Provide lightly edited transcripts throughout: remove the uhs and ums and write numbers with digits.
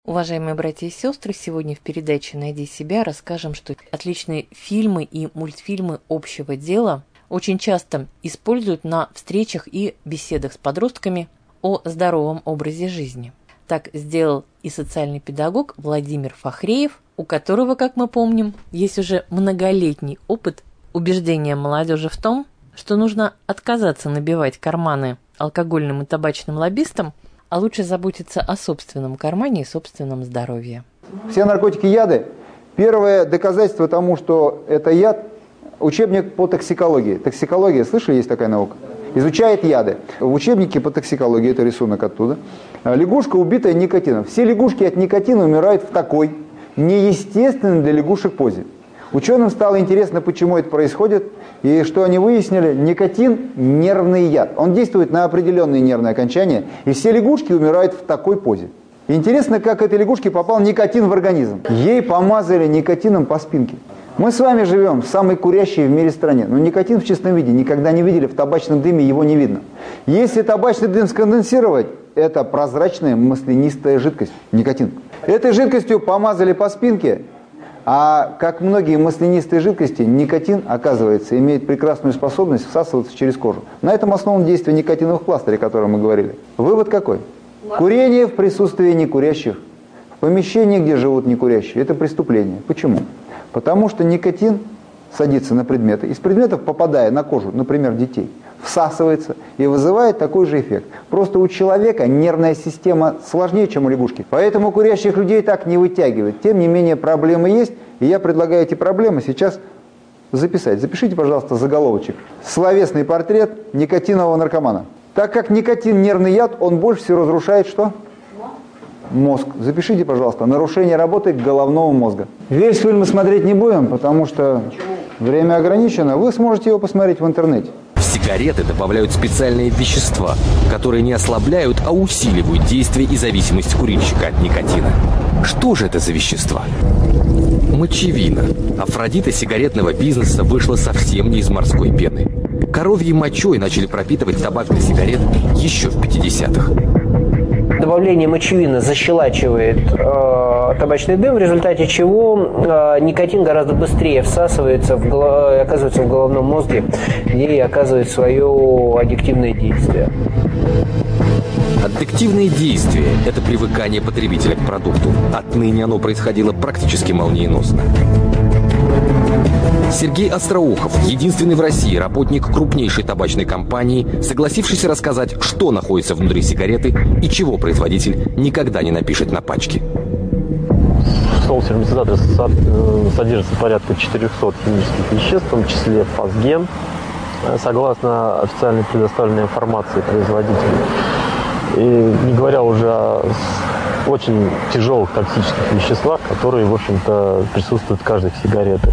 Уважаемые братья и сестры, сегодня в передаче «Найди себя» расскажем, что отличные фильмы и мультфильмы общего дела очень часто используют на встречах и беседах с подростками о здоровом образе жизни. Так сделал и социальный педагог Владимир Фахреев, у которого, как мы помним, есть уже многолетний опыт убеждения молодежи в том, что нужно отказаться набивать карманы алкогольным и табачным лоббистам, а лучше заботиться о собственном кармане и собственном здоровье. Все наркотики яды. Первое доказательство тому, что это яд, учебник по токсикологии. Токсикология, слышали, есть такая наука? Изучает яды. В учебнике по токсикологии, это рисунок оттуда, лягушка, убитая никотином. Все лягушки от никотина умирают в такой неестественной для лягушек позе. Ученым стало интересно, почему это происходит, и что они выяснили: никотин – нервный яд. Он действует на определенные нервные окончания, и все лягушки умирают в такой позе. Интересно, как этой лягушке попал никотин в организм. Ей помазали никотином по спинке. Мы с вами живем в самой курящей в мире стране, но никотин в чистом виде никогда не видели, в табачном дыме его не видно. Если табачный дым сконденсировать, это прозрачная маслянистая жидкость, никотин. Этой жидкостью помазали по спинке. А как многие маслянистые жидкости, никотин, оказывается, имеет прекрасную способность всасываться через кожу. На этом основано действие никотиновых пластырей, о котором мы говорили. Вывод какой? Курение в присутствии некурящих, в помещении, где живут некурящие, это преступление. Почему? Потому что никотин садится на предметы, из предметов, попадая на кожу, например, детей, всасывается и вызывает такой же эффект. Просто у человека нервная система сложнее, чем у лягушки. Поэтому курящих людей так не вытягивает. Тем не менее, проблемы есть, и я предлагаю эти проблемы сейчас записать. Запишите, пожалуйста, заголовочек. Словесный портрет никотинового наркомана. Так как никотин нервный яд, он больше всего разрушает что? Мозг. Запишите, пожалуйста, нарушение работы головного мозга. Весь фильм мы смотреть не будем, потому что время ограничено. Вы сможете его посмотреть в интернете. В сигареты добавляют специальные вещества, которые не ослабляют, а усиливают действие и зависимость курильщика от никотина. Что же это за вещества? Мочевина. Афродита сигаретного бизнеса вышла совсем не из морской пены. Коровьей мочой начали пропитывать табак для сигарет еще в 50-х. Добавление мочевины защелачивает табачный дым, в результате чего никотин гораздо быстрее всасывается, оказывается в головном мозге, где и оказывает свое аддиктивное действие. Аддиктивное действие – это привыкание потребителя к продукту. Отныне оно происходило практически молниеносно. Сергей Остроухов, единственный в России работник крупнейшей табачной компании, согласившийся рассказать, что находится внутри сигареты и чего производитель никогда не напишет на пачке. В сол-терминизаторе содержится порядка 400 химических веществ, в том числе фосген, согласно официально предоставленной информации производителя. И не говоря уже о очень тяжелых токсических веществах, которые, в общем-то, присутствуют в каждой сигарете.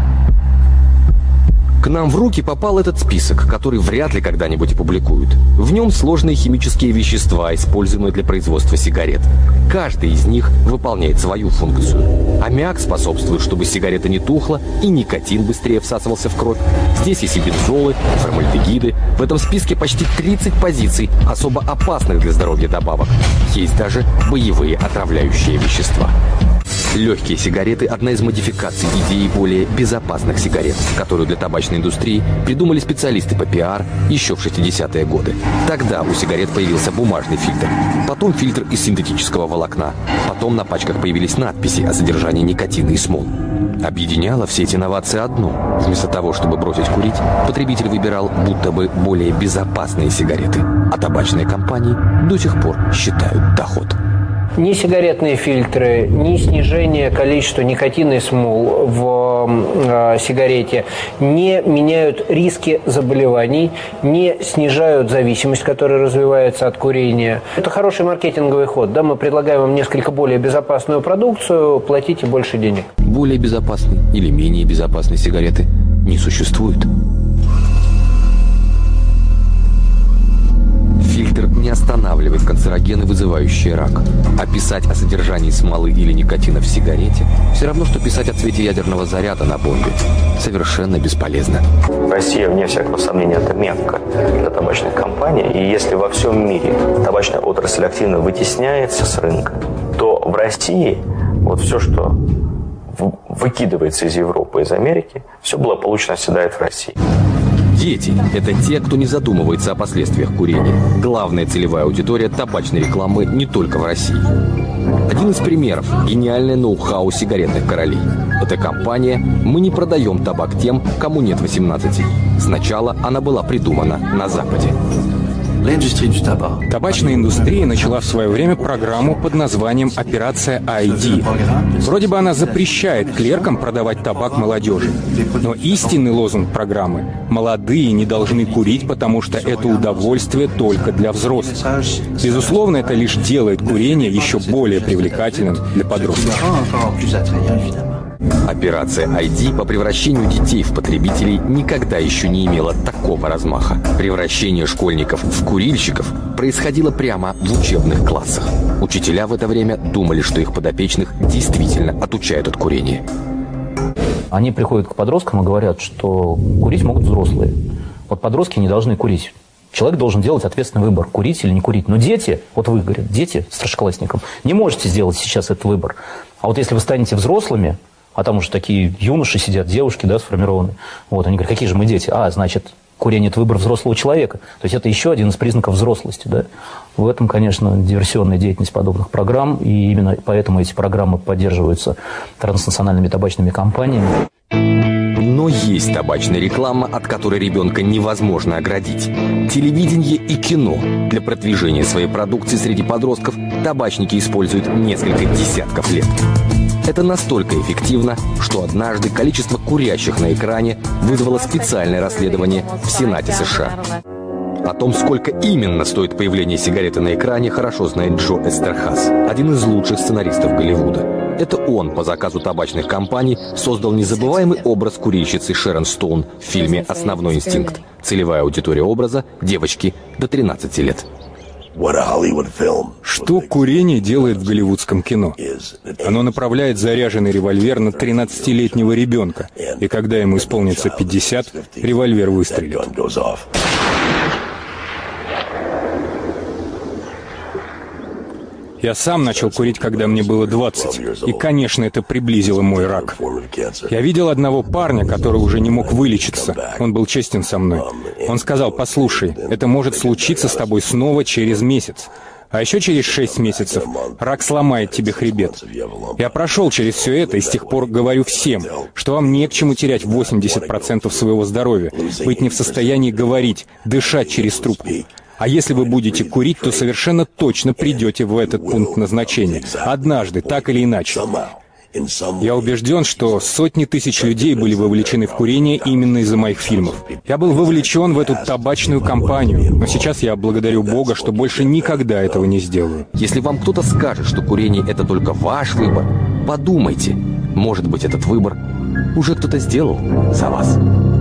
К нам в руки попал этот список, который вряд ли когда-нибудь опубликуют. В нем сложные химические вещества, используемые для производства сигарет. Каждый из них выполняет свою функцию. Аммиак способствует, чтобы сигарета не тухла, и никотин быстрее всасывался в кровь. Здесь есть и бензолы, формальдегиды. В этом списке почти 30 позиций особо опасных для здоровья добавок. Есть даже боевые отравляющие вещества. Легкие сигареты – одна из модификаций идеи более безопасных сигарет, которую для табачной индустрии придумали специалисты по пиар еще в 60-е годы. Тогда у сигарет появился бумажный фильтр, потом фильтр из синтетического волокна, потом на пачках появились надписи о содержании никотина и смол. Объединяло все эти инновации одно. Вместо того, чтобы бросить курить, потребитель выбирал будто бы более безопасные сигареты, а табачные компании до сих пор считают доход. Ни сигаретные фильтры, ни снижение количества никотина и смол в сигарете не меняют риски заболеваний, не снижают зависимость, которая развивается от курения. Это хороший маркетинговый ход. Да? Мы предлагаем вам несколько более безопасную продукцию, платите больше денег. Более безопасной или менее безопасной сигареты не существует. Фильтр не останавливает канцерогены, вызывающие рак. А писать о содержании смолы или никотина в сигарете все равно, что писать о цвете ядерного заряда на бомбе. Совершенно бесполезно. Россия, вне всякого сомнения, это мекка для табачных компаний. И если во всем мире табачная отрасль активно вытесняется с рынка, то в России вот все, что выкидывается из Европы, из Америки, все благополучно оседает в России. Дети – это те, кто не задумывается о последствиях курения. Главная целевая аудитория табачной рекламы не только в России. Один из примеров – гениальное ноу-хау сигаретных королей. Эта кампания «Мы не продаем табак тем, кому нет 18». Сначала она была придумана на Западе. Табачная индустрия начала в свое время программу под названием «Операция ID». Вроде бы она запрещает клеркам продавать табак молодежи. Но истинный лозунг программы – молодые не должны курить, потому что это удовольствие только для взрослых. Безусловно, это лишь делает курение еще более привлекательным для подростков. Операция ID по превращению детей в потребителей никогда еще не имела такого размаха. Превращение школьников в курильщиков происходило прямо в учебных классах. Учителя в это время думали, что их подопечных действительно отучают от курения. Они приходят к подросткам и говорят, что курить могут взрослые. Вот подростки не должны курить. Человек должен делать ответственный выбор, курить или не курить. Но дети, вот вы, говорят, дети старшеклассникам, не можете сделать сейчас этот выбор. А вот если вы станете взрослыми, а там уже такие юноши сидят, девушки, да, сформированные. Вот, они говорят, какие же мы дети? А, значит, курение – это выбор взрослого человека. То есть это еще один из признаков взрослости, да. В этом, конечно, диверсионная деятельность подобных программ, и именно поэтому эти программы поддерживаются транснациональными табачными компаниями. Но есть табачная реклама, от которой ребенка невозможно оградить. Телевидение и кино. Для продвижения своей продукции среди подростков табачники используют несколько десятков лет. Это настолько эффективно, что однажды количество курящих на экране вызвало специальное расследование в Сенате США. О том, сколько именно стоит появление сигареты на экране, хорошо знает Джо Эстерхаз, один из лучших сценаристов Голливуда. Это он по заказу табачных компаний создал незабываемый образ курильщицы Шерон Стоун в фильме «Основной инстинкт». Целевая аудитория образа – девочки до 13 лет. Что курение делает в голливудском кино? Оно направляет заряженный револьвер на 13-летнего ребенка, и когда ему исполнится 50, револьвер выстрелит. Я сам начал курить, когда мне было 20, и, конечно, это приблизило мой рак. Я видел одного парня, который уже не мог вылечиться. Он был честен со мной. Он сказал: «Послушай, это может случиться с тобой снова через месяц. А еще через 6 месяцев рак сломает тебе хребет». Я прошел через все это и с тех пор говорю всем, что вам не к чему терять 80% своего здоровья, быть не в состоянии говорить, дышать через трубку. А если вы будете курить, то совершенно точно придете в этот пункт назначения. Однажды, так или иначе. Я убежден, что сотни тысяч людей были вовлечены в курение именно из-за моих фильмов. Я был вовлечен в эту табачную кампанию, но сейчас я благодарю Бога, что больше никогда этого не сделаю. Если вам кто-то скажет, что курение – это только ваш выбор, подумайте, может быть, этот выбор уже кто-то сделал за вас.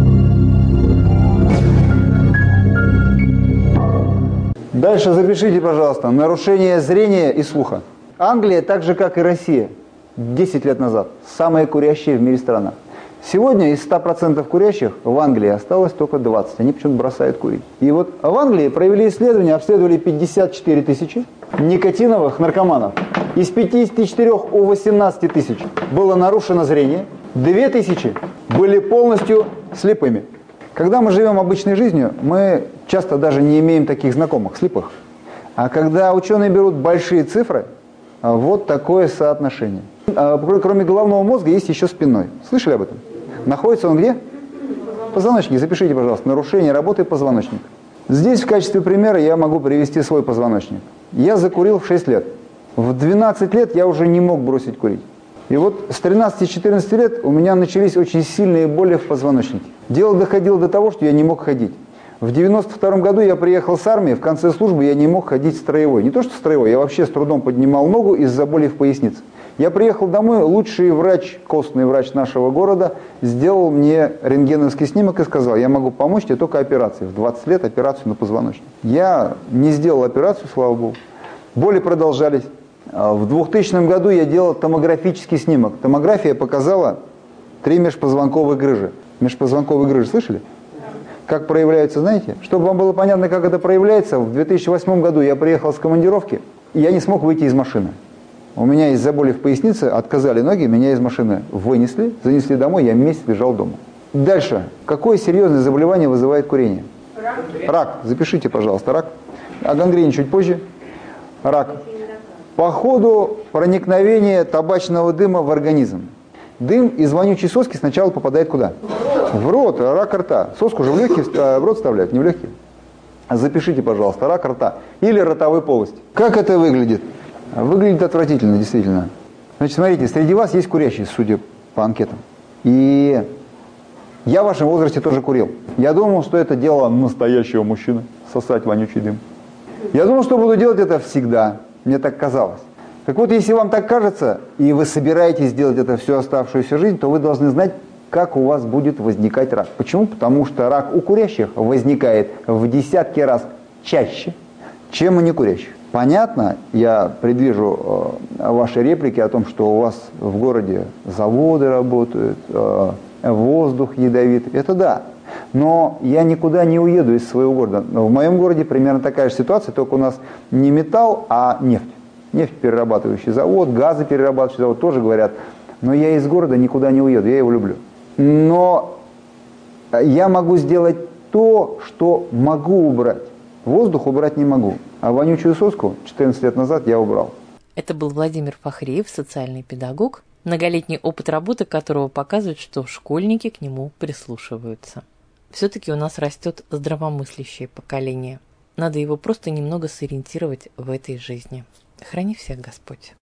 Дальше запишите, пожалуйста, нарушение зрения и слуха. Англия, так же как и Россия, 10 лет назад, самая курящая в мире страна. Сегодня из 100% курящих в Англии осталось только 20. Они почему-то бросают курить. И вот в Англии провели исследование, обследовали 54 тысячи никотиновых наркоманов. Из 54 у 18 тысяч было нарушено зрение, 2 тысячи были полностью слепыми. Когда мы живем обычной жизнью, мы часто даже не имеем таких знакомых, слепых. А когда ученые берут большие цифры, вот такое соотношение. Кроме головного мозга есть еще спинной. Слышали об этом? Находится он где? Позвоночник. Запишите, пожалуйста, нарушение работы позвоночника. Здесь в качестве примера я могу привести свой позвоночник. Я закурил в 6 лет. В 12 лет я уже не мог бросить курить. И вот с 13-14 лет у меня начались очень сильные боли в позвоночнике. Дело доходило до того, что я не мог ходить. В 92 году я приехал с армии, в конце службы я не мог ходить строевой. Не то что строевой, я вообще с трудом поднимал ногу из-за боли в пояснице. Я приехал домой, лучший врач, костный врач нашего города, сделал мне рентгеновский снимок и сказал: я могу помочь тебе только операцией. В 20 лет операцию на позвоночник. Я не сделал операцию, слава богу. Боли продолжались. В 2000 году я делал томографический снимок. Томография показала 3 межпозвонковые грыжи. Межпозвонковые грыжи, слышали? Как проявляются, знаете? Чтобы вам было понятно, как это проявляется, в 2008 году я приехал с командировки, и я не смог выйти из машины. У меня из-за боли в пояснице отказали ноги, меня из машины вынесли, занесли домой, я месяц лежал дома. Дальше. Какое серьезное заболевание вызывает курение? Рак. Запишите, пожалуйста, рак. О гангрене чуть позже. Рак. По ходу проникновения табачного дыма в организм. Дым из вонючей соски сначала попадает куда? В рот, рак рта. Соску же в легкие, в рот вставляют, не в легкие. Запишите, пожалуйста, рак рта или ротовой полости. Как это выглядит? Выглядит отвратительно, действительно. Значит, смотрите, среди вас есть курящие, судя по анкетам. И я в вашем возрасте тоже курил. Я думал, что это дело настоящего мужчины, сосать вонючий дым. Я думал, что буду делать это всегда. Мне так казалось. Так вот, если вам так кажется, и вы собираетесь делать это всю оставшуюся жизнь, то вы должны знать, как у вас будет возникать рак. Почему? Потому что рак у курящих возникает в десятки раз чаще, чем у некурящих. Понятно, я предвижу ваши реплики о том, что у вас в городе заводы работают, воздух ядовитый. Это да. Но я никуда не уеду из своего города. В моем городе примерно такая же ситуация, только у нас не металл, а нефть. Нефтеперерабатывающий завод, газоперерабатывающий завод тоже говорят. Но я из города никуда не уеду, я его люблю. Но я могу сделать то, что могу убрать. Воздух убрать не могу. А вонючую соску 14 лет назад я убрал. Это был Владимир Фахриев, социальный педагог, многолетний опыт работы которого показывает, что школьники к нему прислушиваются. Все-таки у нас растет здравомыслящее поколение. Надо его просто немного сориентировать в этой жизни. Храни всех Господь.